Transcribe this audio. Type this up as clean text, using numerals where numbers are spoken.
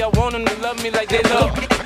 I want them to love me like they love me.